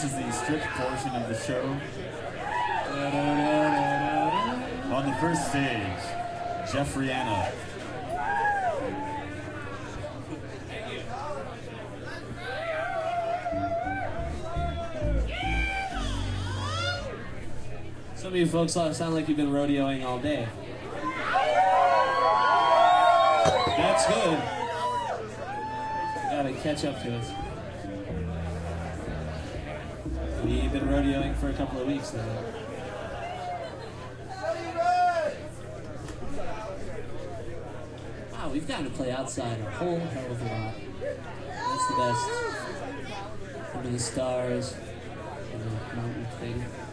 is the stripped portion of the show. On the first stage, Jeffrey Anna. Some of you folks sound like you've been rodeoing all day. That's good. You gotta catch up to us. We've been rodeoing for a couple of weeks now. Wow, we've gotten to play outside a whole hell of a lot. That's the best. Under the stars, and the mountain thing.